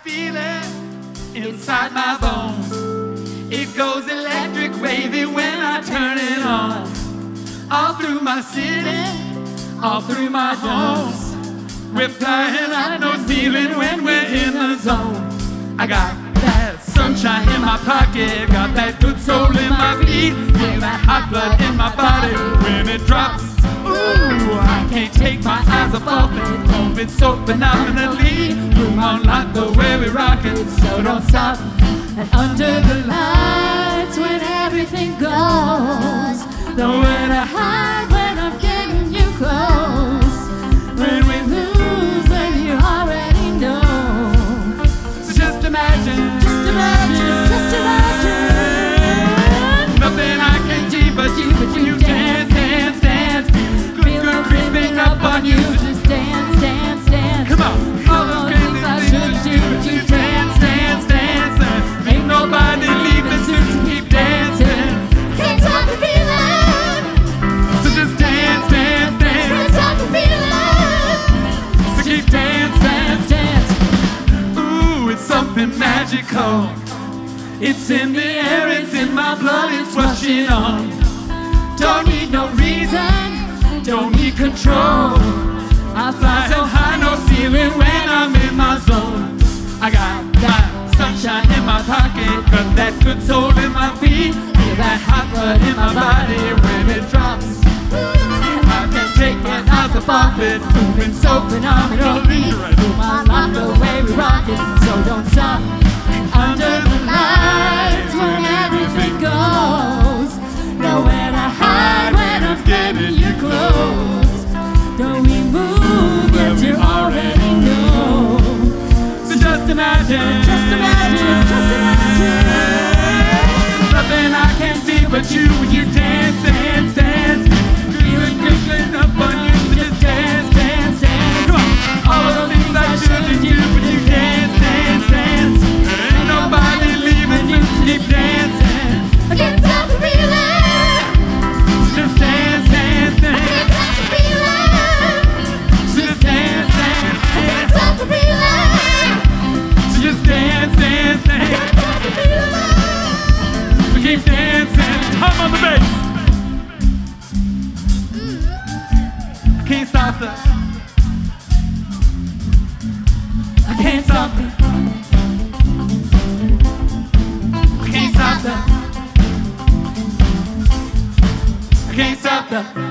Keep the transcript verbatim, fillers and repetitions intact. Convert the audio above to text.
feel it inside my bones. It goes electric wavy when I turn it on. All through my city, all through my homes. We're flying out no ceiling when we're in the zone. I got that sunshine in my pocket, got that good soul in my feet, feel that hot blood in my body when it drops. Ooh, I can't take my eyes off it, moving so phenomenally. Room on lock the way we rock it, so don't stop. And under the lights when everything goes, nowhere to hide when I'm getting you close. When we lose, when you already know. So just imagine, just imagine, just imagine. Nothing I can see but you, but you dance, dance, dance. Good, good creeping up on you. Just dance, dance, dance. Come on, all those crazy I things should you do, but you dance, dance, dance. Ain't nobody leaving, so just keep dancing. Can't stop the feeling. So just dance, dance, dance. Can't stop the feeling. So keep dance, dance, dance. Ooh, it's something magical. It's in the air, it's in my blood, it's rushing on. Don't need no reason, don't need control. I fly so high, no ceiling when I'm in my zone. I got that sunshine in my pocket, got that good soul in my feet, feel that hot blood in my body when it drops. I can't take my eyes off it, moving so phenomenally. Room on lock the way we rock it, so don't stop. Under the lights when everything goes, nowhere to hide when I'm getting you close. Don't we move yet you already know. So just imagine, just imagine, just imagine. Nothing I can see but you when you dance, dance, dance. Feeling good, good up on you, so just dance, dance, dance. Come on, all of the things I shouldn't do, but you dance, dance, dance. Ain't nobody leaving you, keep dancing. I can't stop the feeling. Just dance, dance, I dance. can't stop the feeling. Just dance, dance, I can't dance. stop the feeling. Just dance, dance, I dance. can't stop the feeling. So keep dancing. Hum on the bass. I can't stop the. I can't stop it. I can't stop the. I can't stop the.